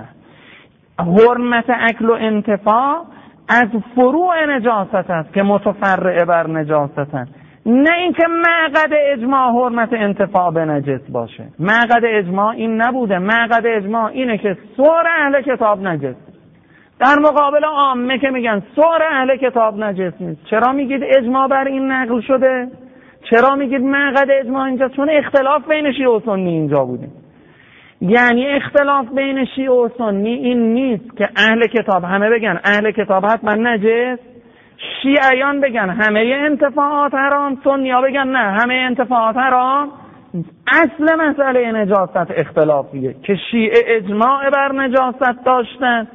حرمت اکل و انتفاع از فروع نجاست است که متفرعه بر نجاست است، نه اینکه معقد اجماع حرمت انتفاع به نجس باشه. معقد اجماع این نبوده، معقد اجماع اینه که سؤر اهل کتاب نجس، در مقابل عامه که میگن سؤر اهل کتاب نجس نیست. چرا میگید اجماع بر این نقل شده؟ چرا میگید معقد اجماع اینجا؟ چون اختلاف بین شیعه و سنی اینجا بوده. یعنی اختلاف بین شیعه و سنی این نیست که اهل کتاب همه بگن اهل کتاب حتما نجس، شیعیان بگن همه انتفاعات حرام، سنی‌ها بگن نه همه انتفاعات حرام. اصل مسئله نجاست اختلافیه که شیعه اجماع بر نجاست داشتن،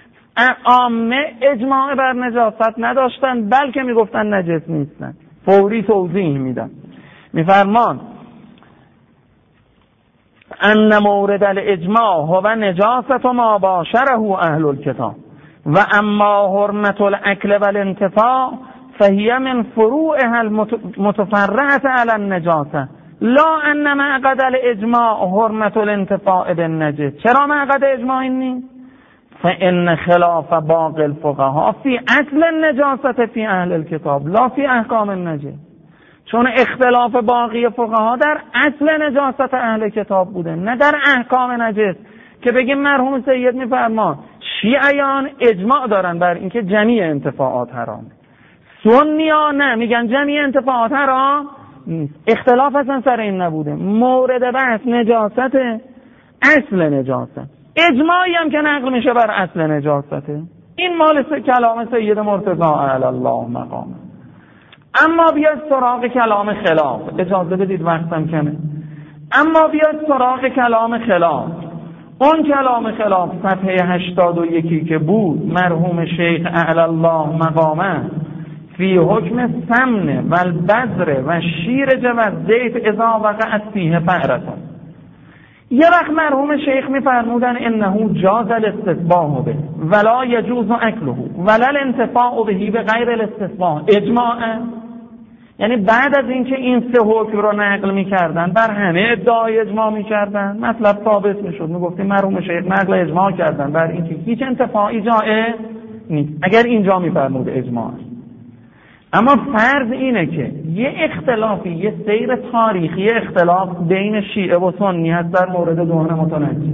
عامه اجماع بر نجاست نداشتن، بلکه میگفتن نجس نیستن. فوری توضیح میدن، میفرمان ان مورد الاجماع هو نجاست ما باشره اهل الكتاب و اما حرمت الاکل والانتفاع فهي من فروعها المتفرعه على النجاسه لا ان معقد الاجماع حرمت الانتفاع بالنجس. چرا معقد اجماع اینی؟ فان خلاف باقی الفقهاء في اصل النجاسه في اهل الكتاب لا في احکام النجس. چون اختلاف باقی فقها در اصل نجاست اهل کتاب بوده نه در احکام نجس. که بگیم مرحوم سید میفرما شیعیان اجماع دارن بر اینکه جمیع انتفاعات حرامه، سنی‌ها نه، میگن جمیع انتفاعات حرام نیست. اختلاف اصلا سر این نبوده. مورد بحث نجاست، اصل نجاست. اجماعی هم که نقل میشه بر اصل نجاسته. این مال کلام سید مرتضی علی الله مقامه. اما بیاد سراغ کلام خلاف. اجازه بدید وقتم کمه. اما بیاد سراغ کلام خلاف. اون کلام خلاف صفحه هشتاد و یک که بود مرحوم شیخ اعلی الله مقامه فی حکم سمن و البذر و شیرج و زیت اذا وقعت فیه فعرتون. یه وقت مرحوم شیخ میفرمودن انه جاز الاستثباح به ولا یجوز اکله ولا الانتفاع به به غیر الاستثباح اجماعا. یعنی بعد از اینکه این سه حکم رو نقل میکردن بر همه ادعای اجماع میکردن، مطلب ثابت میشد، میگفتیم مرحوم شیخ نقل اجماع کردن بر اینکه هیچ انتفاعی جائز نیست اگر اینجا میفرمود اجماع. اما فرض اینه که یه اختلافی، یه سیر تاریخی اختلاف بین شیعه و سنی هست در مورد دهن متنجس.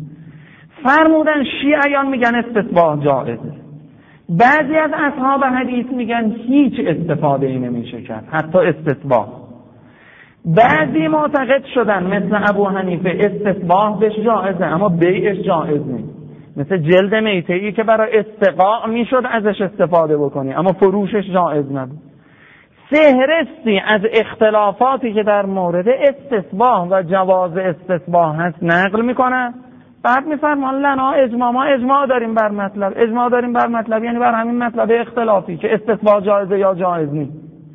فرمودن شیعیان میگن استثباح جائزه، بعضی از اصحاب حدیث میگن هیچ استفاده ای نمیشه کرد حتی استثباح. بعضی معتقد شدن مثل ابو حنیفه استثباح بهش جائزه اما بیعش جائز نیست، مثل جلد میته‌ای که برای استقاء میشد ازش استفاده بکنی اما فروشش جائز نبود. فهرستی از اختلافاتی که در مورد استصباح و جواز استصباح هست نقل میکنن. بعد میفرمان لنا اجماع، ما اجماع داریم بر مطلب. اجماع داریم بر مطلب یعنی بر همین مطلب اختلافی که استصباح جایزه یا جایز نیست.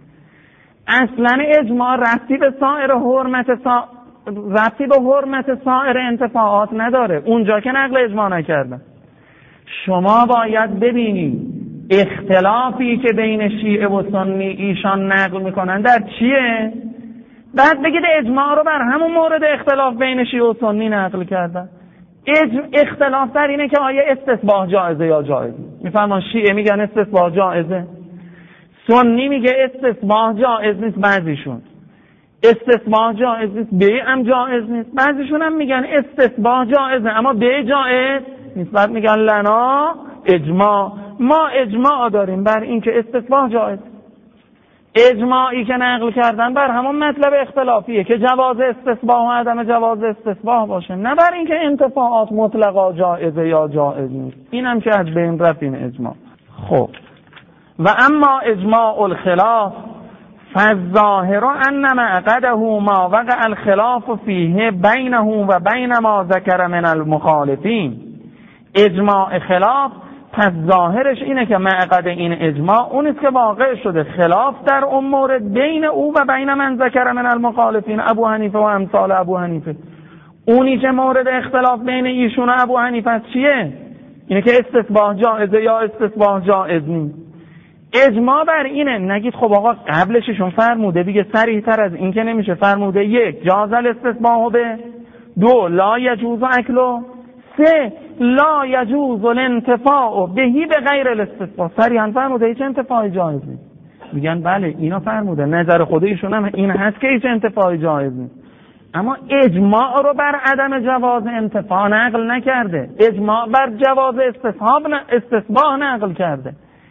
اصلا اجماع ربطی به سایر حرمت سا... ربطی به حرمت سایر انتفاعات نداره، اونجا که نقل اجماع نکردن. شما باید ببینید اختلافی که بین شیعه و سنی ایشان نقل میکنن در چیه، بعد بگید اجماع رو بر همون مورد اختلاف بین شیعه و سنی نقل کردن. اختلاف در اینه که آیا استصباح جایزه یا جایزه. میفهمن شیعه میگن استصباح جایزه، سنی میگه استصباح جایز نیست، بعضیشون استصباح جایز نیست بیع هم جایز نیست، بعضیشون هم میگن استصباح جایزه اما بیع جایز نیست. بعد میگن لنا اجماع، ما اجماع داریم بر این که استصباح جایز. اجماعی که نقل کردن بر همون مطلب اختلافیه که جواز استصباح و عدم جواز استصباح باشه، نه بر این که انتفاعات مطلقا جایزه یا جایز نیست. این هم که از بین رفت این اجماع. خب و اما اجماع الخلاف فالظاهر ان معقده ما وقع الخلاف فیه بینه و بین ما ذکر من المخالفین. اجماع خلاف پس ظاهرش اینه که معقد این اجماع اونیست که واقع شده خلاف در اون مورد بین او و بین من ذکر من المخالفین، ابو حنیفه و امثال ابو حنیفه. اونی که مورد اختلاف بین ایشون و ابو حنیفه چیه؟ اینه که استصباح جائزه یا استصباح جائز نیست. اجماع بر اینه. نگید خب آقا قبلششون فرموده دیگه، صریح تر از این که نمیشه. فرموده یک جاز الاستثباح به، دو لا یجوز اکلو، سه لا یجوز الانتفاع بهی به غیر الاستثباح. صریحاً فرموده هیچ انتفاعی جایز نیست. میگن بله اینا فرموده، نظر خود ایشون هم این هست که هیچ انتفاعی جایز نیست، اما اجماع رو بر عدم جواز انتفاع نقل نکرده، اجماع بر جواز استصباح نقل کرده.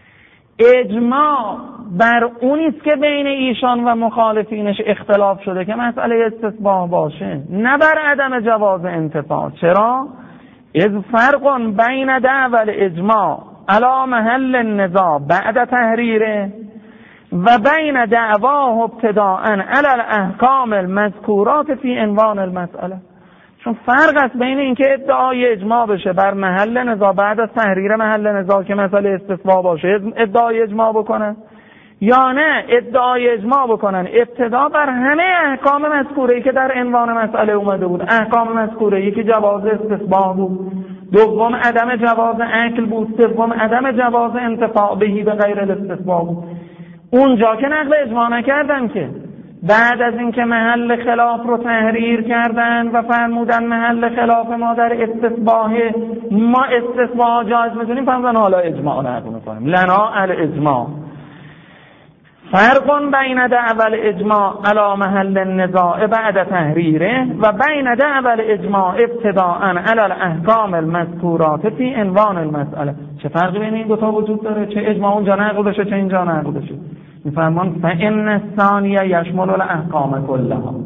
اجماع بر اونیست که بین ایشان و مخالفینش اختلاف شده که مسئله استصباح باشه، نه بر عدم جواز انتفاع. چرا؟ اذ فرق بین دعوی الاجماع علی محل النزاع بعد تحریره و بین دعواه ابتداء علی الاحکام المذکورات فی عنوان المسئله. چون فرق است بین اینکه ادعای اجماع بشه بر محل نزاع بعد از تحریر محل نزاع که مسئله استصباح باشه ادعای اجماع بکنه، یا نه ادعای اجماع بکنن ابتدا بر همه احکام مذکوره‌ای که در عنوان مسئله اومده بود. احکام مذکوره یکی جواز استثباء بود، دوم عدم جواز عقل بود، سوم عدم جواز انتفاع بهی به غیر الاستثباء بود. اونجا که نقل اجماع نکردن که بعد از اینکه محل خلاف رو تحریر کردن و فرمودن محل خلاف ما در استثباء، ما استثباء جایز می‌دونیم، فرمودن حالا اجماع نقل می‌کنیم. لنا الاجماع. فرق بین دعوى الاجماع على محل النزاع بعد تحریره و بین دعوى الاجماع ابتداء على الاحکام المذکورات فی عنوان المسئله. چه فرقی بین این دو تا وجود داره؟ چه اجماع اونجا نقل بشه چه اینجا نقل بشه؟ میفرمان فإن الثانیه یشمل الاحکام کلها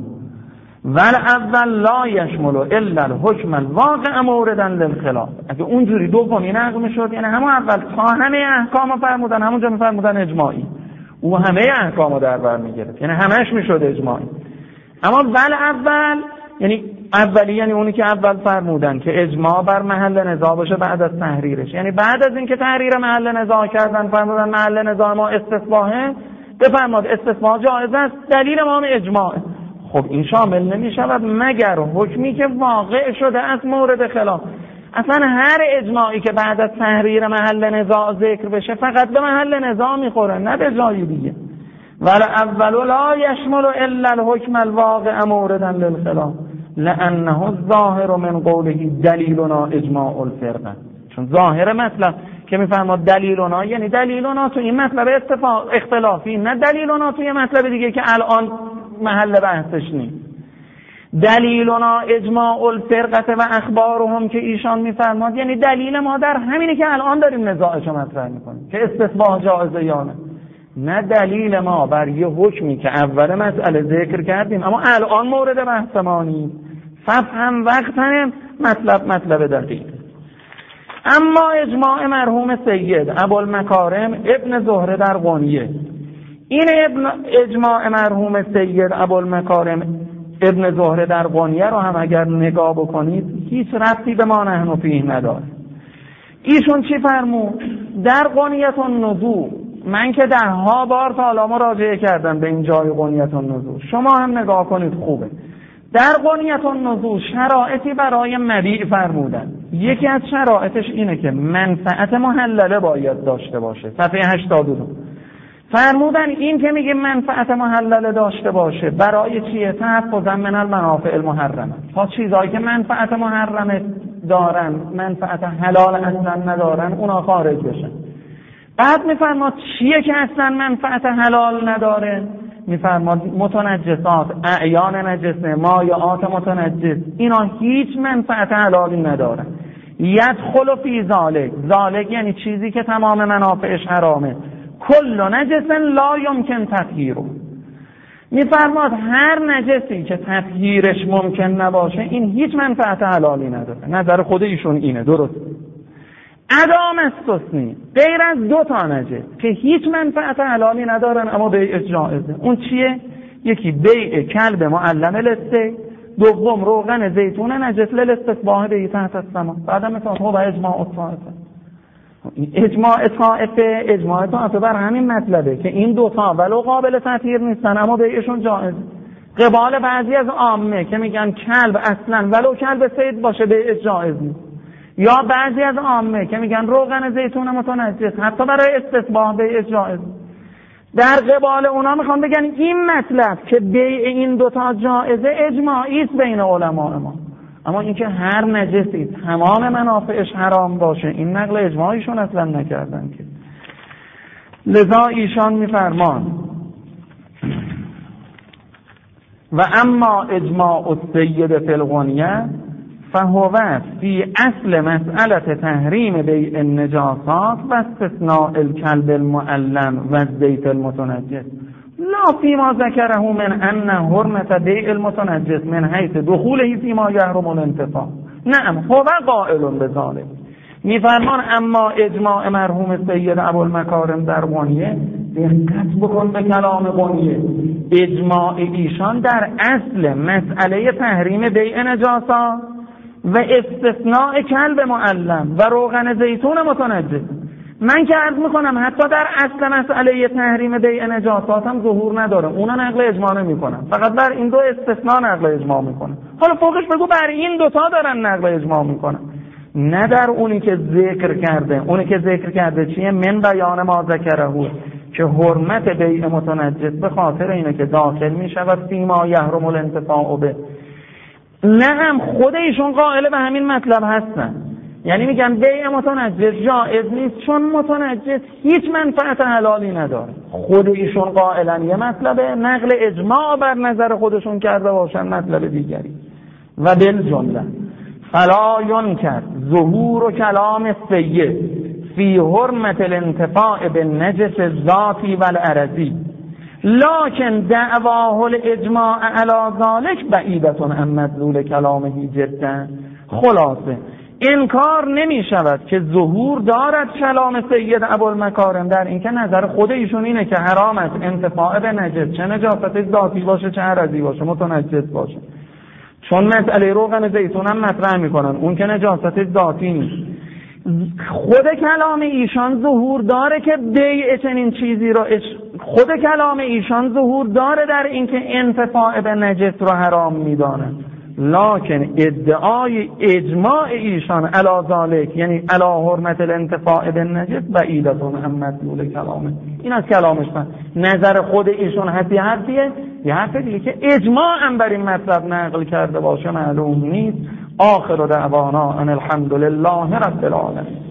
والاول لا یشمل الا الحکم الواقع موردا للخلاف. اگه اونجوری دومی نقل میشد یعنی همون اول تا همه احکام فرمودن همونجا میفرمودن اجماعی، او همه احکامو در بر میگرفت یعنی همش میشد اجماعی. اما ول اول یعنی اولی یعنی اونی که اول فرمودن که اجماع بر محل نزاع باشه بعد از تحریرش، یعنی بعد از اینکه تحریر محل نزاع کردن فرمودن محل نزاع ما استثباءه، بفرماد استثباء جایز است، دلیل ما اجماع. خب این شامل نمیشود مگر حکمی که واقع شده از مورد خلاف. اصلا هر اجماعی که بعد از تحریر محل نزاع ذکر بشه فقط به محل نزاع میخوره نه به جایی دیگه. ولی اول لا یشمل الا الحکم الواقع موردا للخلاف لانه الظاهر من قوله دلیلنا اجماع الفرقه. چون ظاهر مطلب که میفرماد دلیلنا یعنی دلیلنا تو این مطلب اتفاق اختلافی، نه دلیلنا تو یه مطلب دیگه که الان محل بحثش نیست. دلیلنا اجماع الفرقه و اخبارهم که ایشان میفرماد یعنی دلیل ما در همینه که الان داریم نزاعشو مطرح میکنیم که استثباء جایزه یا نه. نه دلیل ما بر یه حکمی که اول مسئله ذکر کردیم اما الان مورد بحث ما نیست. فهم وقتن مطلب مطلب دقیق. اما اجماع مرحوم سید ابوالمکارم ابن زهره در قونیه، این ابن اجماع مرحوم سید ابوالمکارم ابن زهره در قونیه رو هم اگر نگاه بکنید هیچ ربطی به ما نحن فیه نداره. ایشون چی فرمود؟ در قونیت النزول، من که ده ها بار تا حالا مراجعه کردم به این جای قونیت النزول، شما هم نگاه کنید خوبه. در قونیت النزول شرایطی برای مبیع فرمودن. یکی از شرایطش اینه که منفعت محلله باید داشته باشه. صفحه هشتاد و دو فرمودن این که میگه منفعت محلله داشته باشه برای چیه؟ تحفظا من المنافع المحرمه، تا چیزایی که منفعت محرمه دارن منفعت حلال اصلا ندارن اونا خارج بشن. بعد میفرماد چیه که اصلا منفعت حلال نداره؟ میفرماد متنجسات، اعیان نجسه، مایعات متنجس، اینا هیچ منفعت حلالی ندارن. یدخل فی ذالک، ذالک یعنی چیزی که تمام منافعش حرامه. کل نجس لا یمکن تطهیره، میفرماد هر نجسی که تطهیرش ممکن نباشه این هیچ منفعت حلالی نداره. نظر خود ایشون اینه، درست. ادام استثنی غیر از دو تا نجس که هیچ منفعت حلالی ندارن اما بیع جایزه. اون چیه؟ یکی بیع کلب معلم لسته، دوم روغن زیتون نجس للاستثباء به تحت السما. بعدم مثلا هو اجماع الطائفه، اجماع طائفه اجماع طائفه بر همین مطلبه که این دو تا ولو قابل تطهیر نیستن اما بیعشون جایز. قبال بعضی از عامه که میگن کلب اصلا ولو کلب صید باشه بیع جایز نیست، یا بعضی از عامه که میگن روغن زیتون متنجس حتی برای استثباء بیع جایز. در قبال اونا میخوان بگن این مطلب که بیع این دوتا جایزه اجماعی است بین علماء ما، اما اینکه هر نجسی تمام منافعش حرام باشه این نقل اجماعیشون اصلا نکردن که. لذا ایشان میفرمان و اما اجماع السید فی الغنیه فهو فی اصل مسئله تحریم بیع النجاسات و استثناء الكلب المعلم و الزیت المتنجس لا فيما ذكره من ان حرمت بیع المتنجس من حيث دخوله فيما يحرم الانتفاع. نعم هو قائل بذلك. میفرمان اما اجماع مرحوم سید ابوالمکارم در قونیه، دقت بکن به کلام قونیه، اجماع ایشان در اصل مسئله تحریم بیع نجاسات و استثناء کلب معلم و روغن زیتون متنجس. من که عرض میکنم حتی در اصل مسئله تحریم بیع نجاسات هم ظهور نداره، اونا نقل اجماع نمیکنن، فقط بر این دو استثناء نقل اجماع میکنن. حالا فوقش بگو بر این دوتا دارن نقل اجماع میکنن، نه در اونی که ذکر کرده. اونی که ذکر کرده چیه؟ من بیان ما ذکره، که حرمت بیع متنجس به خاطر اینه که داخل میشود فیما یحرم الانتفاع به. نه هم خود ایشون قائل به همین مطلب هستن، یعنی میگن بیع متنجس جایز نیست چون متنجس هیچ منفعت حلالی نداره. خود ایشون قائلن یه مطلبه، نقل اجماع بر نظر خودشون کرده باشن مطلب دیگری. و بالجمله فلا ینکر ظهور و کلام سید فی حرمت الانتفاع بالنجس الذاتی والعرضی، لکن دعواه الاجماع علی ذلک بعیدة عن مدلول کلامه جدا. خلاصه انکار نمی شود که ظهور دارد کلام سید ابوالمکارم در این که نظر خود ایشون اینه که حرام است انتفاع به نجس، چه نجاست ذاتی باشه چه عرضی باشه، متنجس باشه. چون مسئله روغن زیتون هم مطرح میکنن، اون که نجاست ذاتی نیست. خود کلام ایشان ظهور داره که بیع چنین چیزی رو اش... خود کلام ایشان ظهور داره در اینکه انتفاع به نجس رو حرام میدانه، لکن ادعای اجماع ایشان علی ذالک یعنی علی حرمت الانتفاع به نجس بعیدة عن مدلول کلامه. این از کلامش من نظر خود ایشون هستی حرفیه، یه حرف دیگه که اجماع هم بر این مطلب نقل کرده باشه معلوم نیست. آخر دعوانا ان الحمد لله رب العالمین.